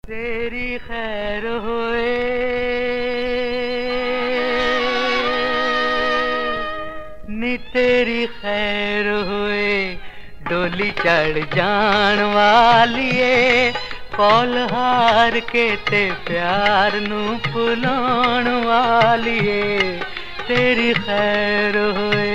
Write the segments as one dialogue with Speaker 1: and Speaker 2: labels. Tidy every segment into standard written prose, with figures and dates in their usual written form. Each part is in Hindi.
Speaker 1: तेरी खैर होए नी तेरी खैर होए डोली चढ़ जान वालिए कौल हार के ते प्यार नू भुलाउण वालिए तेरी खैर होए।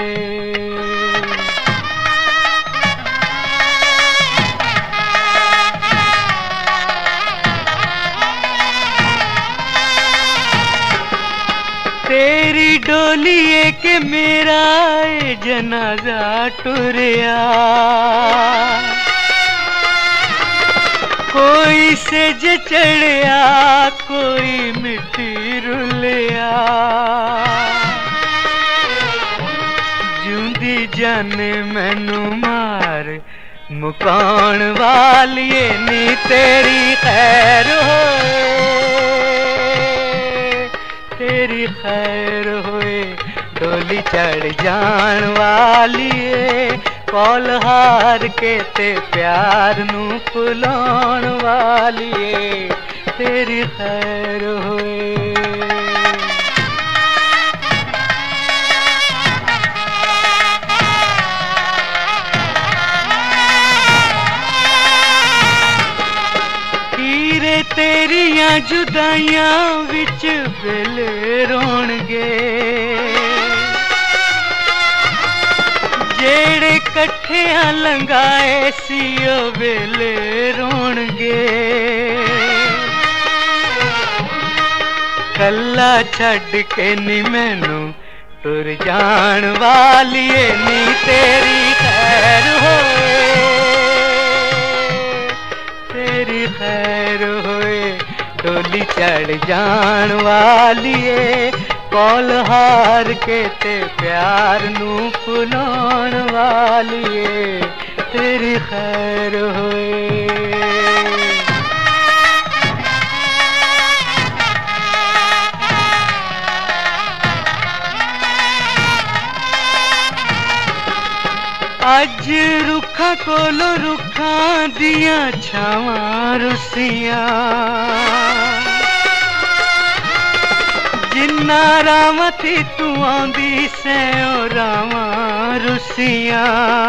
Speaker 1: तेरी डोली के मेरा जनाजा टुरिया कोई सेज चढ़िया कोई मिट्टी रुलिया जूंदी जाने मैनू मार मुकाउण वालिए नी तेरी खैर होए तेरी खैर होए डोली चढ़ जान वालिए कौल हार के ते प्यार नू भुलाउण वालिए तेरी खैर होए। तेरियां जुदाइयां विच वेले रोणगे जेड़े कट्ठियां लंगाए सी ओ वेले रोणगे कल्ला छड़ के नी मैनू टुर जान वालिए नी तेरी खैर होए तेरी खैर होए डोली चढ़ जान वालिए कौल हार के ते प्यार नू भुलाउण वालिए तेरी खैर होए। अज रुखा कोलो रुखा दिया छावां रुसियां जिन्ना रावां थी तू आंदी से ओ रावां रुसियां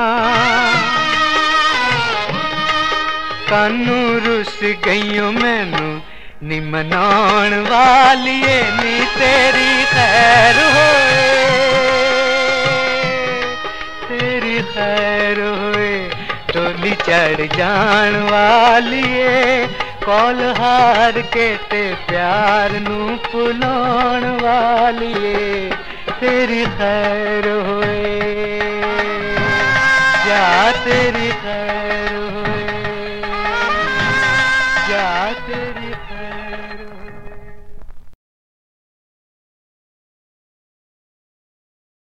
Speaker 1: कानू रुस गईयो मैनू नी मनाउण वालिए नी तेरी खैर होए तेरी खैर होए डोली चढ़ जान वालिए कौल हार के ते प्यार नू भुलाउण वालिए तेरी खैर होए जा तेरी खैर होए जा तेरी खैर होए।